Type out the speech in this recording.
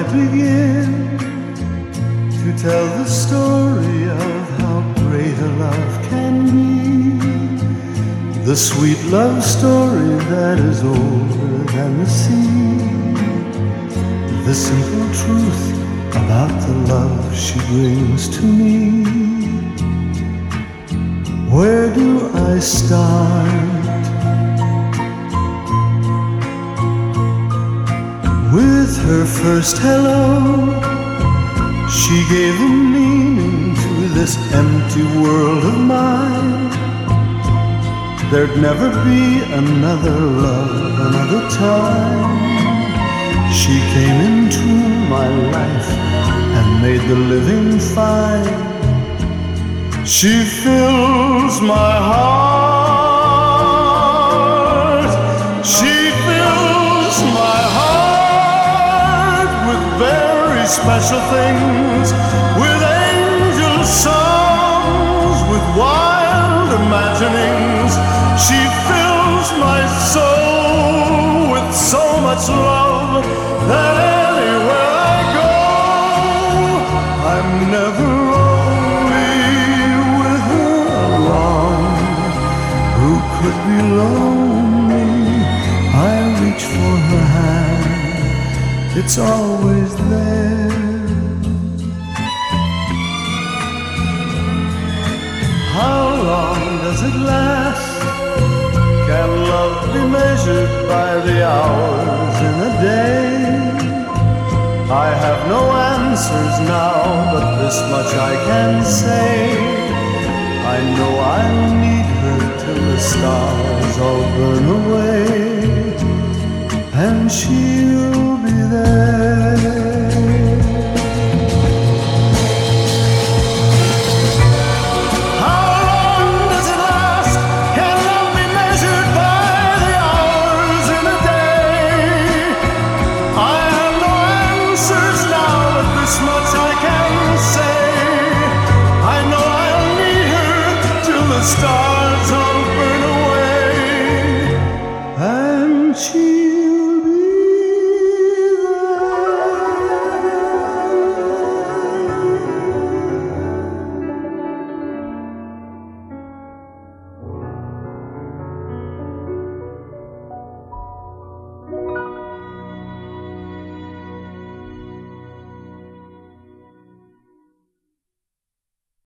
begin to tell the story of how great a love can be, the sweet love story that is older than the sea, the simple truth about the love she brings to me. Where do I start? With her first hello, she gave a meaning to this empty world of mine. There'd never be another love, another time. She came into my life and made the living fine. She fills my heart. She fills my heart with very special things, with angel songs, with wild imaginings. She fills my soul with so much love that anywhere I go, I'm never lonely with her along. Who could be lonely? I reach for her hand, it's always there. How long does it last? Can love be measured by the hours in a day? I have no answers now, but this much I can say. I know I'll need her till the stars all burn away, and she'll be there. Stars